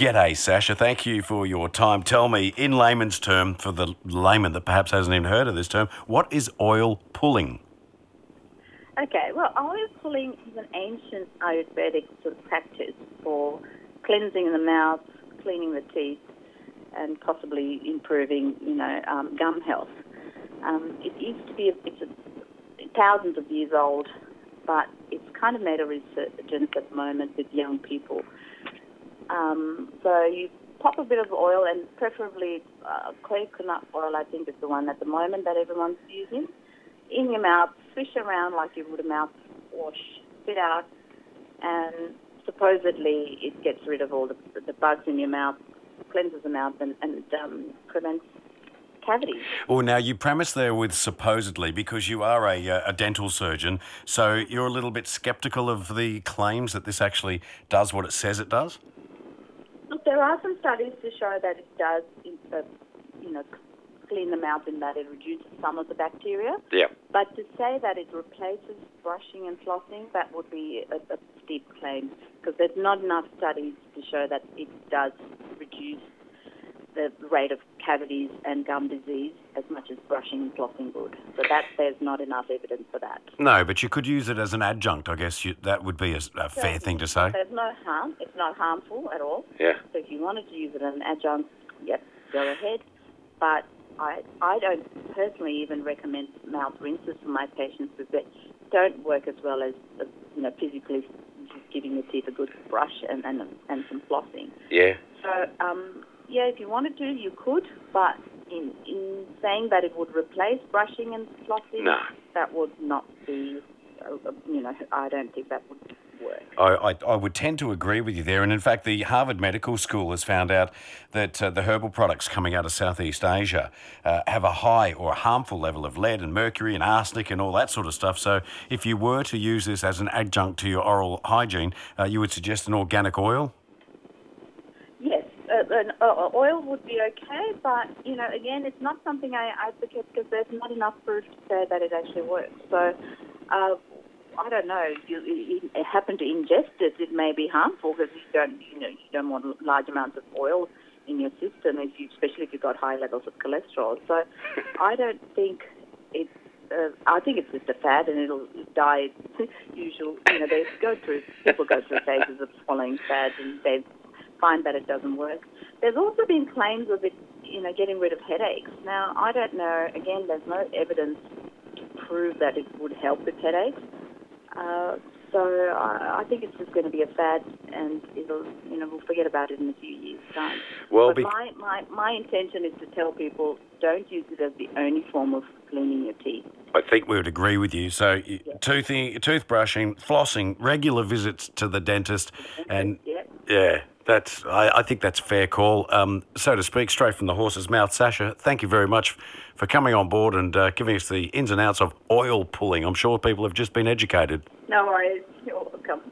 G'day, Sasha. Thank you for your time. Tell me, in layman's term, for the layman that perhaps hasn't even heard of this term, what is oil pulling? Okay, well, oil pulling is an ancient Ayurvedic sort of practice for cleansing the mouth, cleaning the teeth, and possibly improving, gum health. It used to be, thousands of years old, but it's kind of made a resurgence at the moment with young people. So you pop a bit of oil, and preferably coconut oil, I think, is the one at the moment that everyone's using, in your mouth, swish around like you would a mouthwash, spit out, and supposedly it gets rid of all the bugs in your mouth, cleanses the mouth, and prevents cavities. Well, now you premise there with supposedly because you are a dental surgeon, so you're a little bit sceptical of the claims that this actually does what it says it does? Look, there are some studies to show that it does, clean the mouth in that it reduces some of the bacteria. Yeah. But to say that it replaces brushing and flossing, that would be a steep claim, because there's not enough studies to show that it does reduce the rate of cavities and gum disease as much as brushing and flossing would. So there's not enough evidence for that. No, but you could use it as an adjunct, I guess. That would be a fair thing to say. There's no harm. It's not harmful at all. Yeah. So if you wanted to use it as an adjunct, yes, go ahead. But I don't personally even recommend mouth rinses for my patients because they don't work as well as physically just giving the teeth a good brush and some flossing. Yeah. So if you wanted to, you could, but in saying that it would replace brushing and flossing, no, that would not be. I don't think that would work. I would tend to agree with you there. And in fact, the Harvard Medical School has found out that the herbal products coming out of Southeast Asia have a high or a harmful level of lead and mercury and arsenic and all that sort of stuff. So if you were to use this as an adjunct to your oral hygiene, you would suggest an organic oil? Yes, oil would be okay, but, again, it's not something I advocate because there's not enough proof to say that it actually works. So I don't know. You happen to ingest it, it may be harmful because you don't want large amounts of oil in your system, especially if you've got high levels of cholesterol. So I don't think it's. I think it's just a fad, and it'll die. People go through phases of swallowing fads, and they find that it doesn't work. There's also been claims of it, getting rid of headaches. Now I don't know. Again, there's no evidence to prove that it would help with headaches. So I think it's just going to be a fad, and we'll forget about it in a few years' time. Well, but my intention is to tell people don't use it as the only form of cleaning your teeth. I think we would agree with you. So toothbrushing, flossing, regular visits to the dentist, and I think that's a fair call, so to speak, straight from the horse's mouth. Sasha, thank you very much for coming on board and giving us the ins and outs of oil pulling. I'm sure people have just been educated. No worries.